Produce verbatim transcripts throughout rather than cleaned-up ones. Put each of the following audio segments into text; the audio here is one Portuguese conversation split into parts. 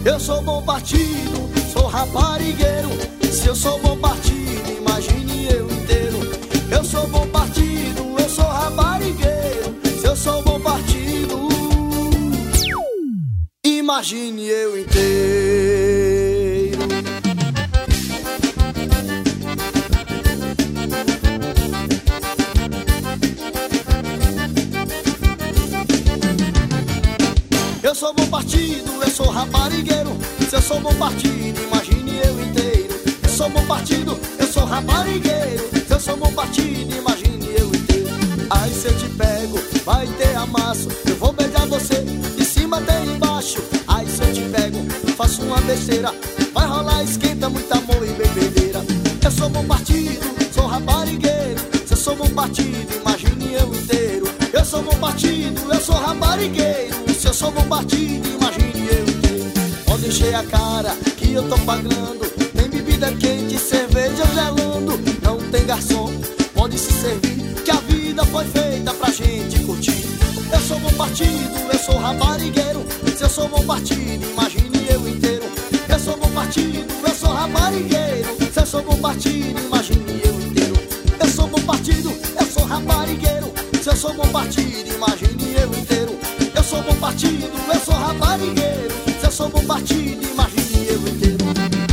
Eu sou bom partido, sou raparigueiro. Se eu sou bom partido, imagine eu inteiro. Eu sou bom partido, eu sou raparigueiro. Se eu sou bom partido, imagine eu inteiro. Eu sou bom partido, eu sou raparigueiro. Se eu sou bom partido, imagine eu inteiro. Eu sou bom partido, eu sou raparigueiro. Se eu sou bom partido, imagine eu inteiro. Aí se eu te pego, vai ter amasso. Eu vou beijar você de cima até embaixo. Aí se eu te pego, faço uma besteira. Vai rolar, esquenta, muito amor e bebedeira. Eu sou bom partido, sou raparigueiro. Se eu sou bom partido, imagine eu inteiro. Eu sou bom partido, eu sou raparigueiro. Se eu sou bom partido, imagine eu inteiro. Pode encher a cara que eu tô pagando. Tem bebida quente, cerveja gelando. Não tem garçom, pode se servir, que a vida foi feita pra gente curtir. Eu sou bom partido, eu sou raparigueiro. Se eu sou bom partido, imagine eu inteiro. Eu sou bom partido, eu sou raparigueiro. Se eu sou bom partido, imagine eu inteiro. Eu sou bom partido, eu sou raparigueiro. Se eu sou bom partido, imagine eu inteiro. Eu sou bom partido, eu sou raparigueiro. Se eu sou bom partido, imagine eu inteiro.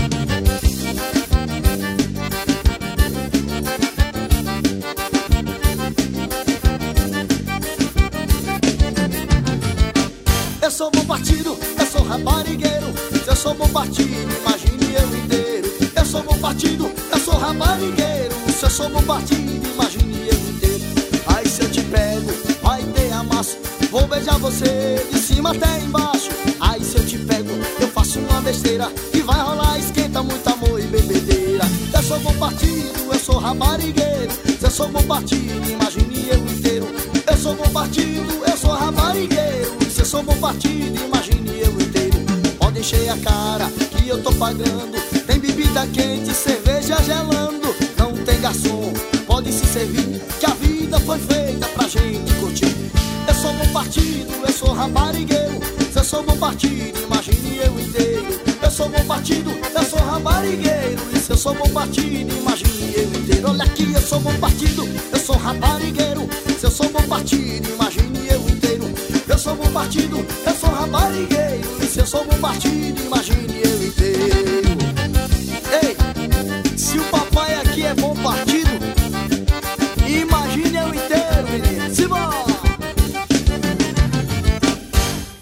Eu sou bom partido, eu sou raparigueiro. Se eu sou bom partido, imagine eu inteiro. Eu sou bom partido, eu sou raparigueiro. Se eu sou bom partido, imagine eu inteiro. Aí se eu te pego, vai ter amasso. Vou beijar você de cima até embaixo. Aí se eu te pego, eu faço uma besteira. E vai rolar, esquenta, muito amor e bebedeira. Eu sou bom partido, eu sou raparigueiro. Se eu sou bom partido, imagine eu inteiro. Eu sou bom partido, eu sou raparigueiro. Se eu sou bom partido, imagine eu inteiro. Pode encher a cara que eu tô pagando. Tem bebida quente, cerveja gelando. Não tem garçom, pode se servir, que a vida foi feita pra gente curtir. Eu sou bom partido, eu sou raparigueiro. Se eu sou bom partido, imagine eu inteiro. Eu sou bom partido, eu sou raparigueiro. E se eu sou bom partido, imagine eu inteiro. Olha aqui, eu sou bom partido, eu sou raparigueiro. Se eu sou bom partido, imagine eu inteiro. Eu sou bom partido, eu sou raparigueiro. E se eu sou bom partido, imagine eu inteiro. Ei, se o papai aqui é bom partido,